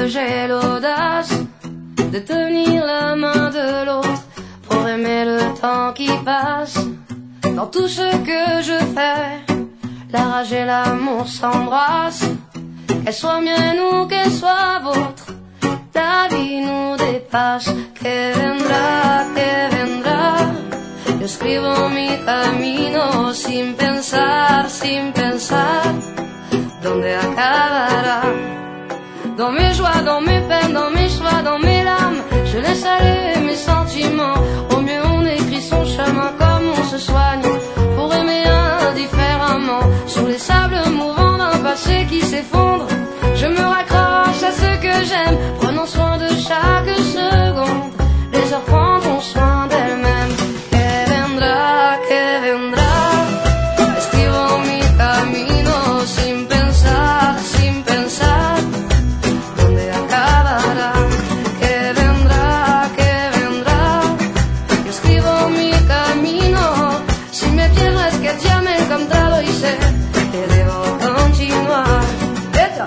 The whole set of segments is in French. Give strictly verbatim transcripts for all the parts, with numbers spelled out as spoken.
j'ai l'audace de tenir la main de l'autre pour aimer le temps qui passe. Dans tout ce que je fais, la rage et l'amour s'embrassent. Qu'elle soit mienne ou qu'elle soit vôtre, la vie nous dépasse. Que vendrá, que vendrá. Yo escribo mi camino sin pensar, sin pensar dónde acabará. Dans mes joies, dans mes peines, dans mes choix, dans mes larmes, je laisse aller mes sentiments. Au mieux on écrit son chemin comme on se soigne pour aimer indifféremment. Sur les sables mouvants d'un passé qui s'effondre, je me raccroche à ce que j'aime, prenant soin de chaque seconde. Les heures prendront soin d'elles-mêmes. Que vendrá, que vendrá. Escribo mi camino sin pensar, sin pensar dónde acabará. Que vendrá, que vendrá. Yo escribo mi camino. Si me pierdo es que ya me he encontrado y sé que debo continuar. Eta.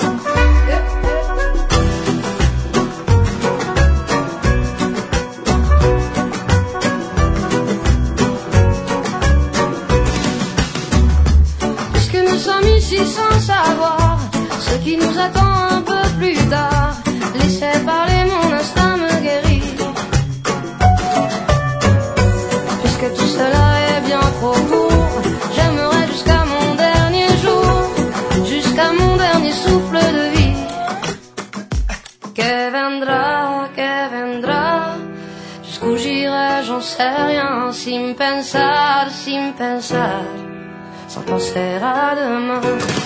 Nous sommes ici sans savoir ce qui nous attend un peu plus tard. Laissez parler, mon instinct me guérit. Puisque tout cela est bien trop court, j'aimerais jusqu'à mon dernier jour, jusqu'à mon dernier souffle de vie. Que vendrá, que vendrá. Jusqu'où j'irai, j'en sais rien. Sin pensar, sin pensar, sans penser à demain.